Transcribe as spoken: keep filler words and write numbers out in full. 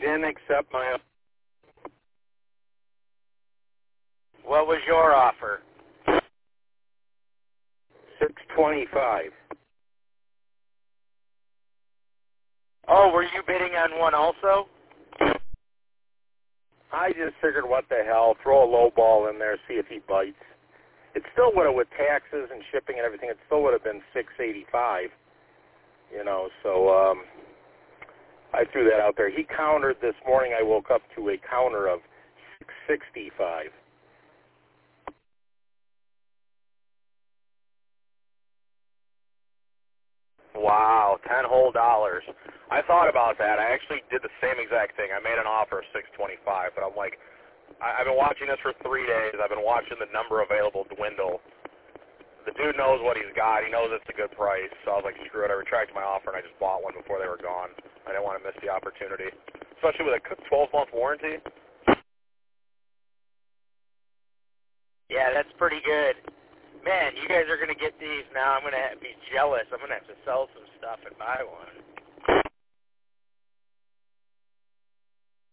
didn't accept my... What was your offer? six twenty-five. Oh, were you bidding on one also? I just figured, what the hell, throw a low ball in there, see if he bites. It still would have, with taxes and shipping and everything, it still would have been six eighty-five. You know, so um, I threw that out there. He countered this morning. I woke up to a counter of six sixty-five. Wow, ten whole dollars. I thought about that. I actually did the same exact thing. I made an offer of six twenty-five, but I'm like, I, I've been watching this for three days. I've been watching the number available dwindle. The dude knows what he's got. He knows it's a good price. So I was like, screw it. I retracted my offer, and I just bought one before they were gone. I didn't want to miss the opportunity, especially with a twelve-month warranty. Yeah, that's pretty good. Man, you guys are going to get these now. I'm going to be jealous. I'm going to have to sell some stuff and buy one.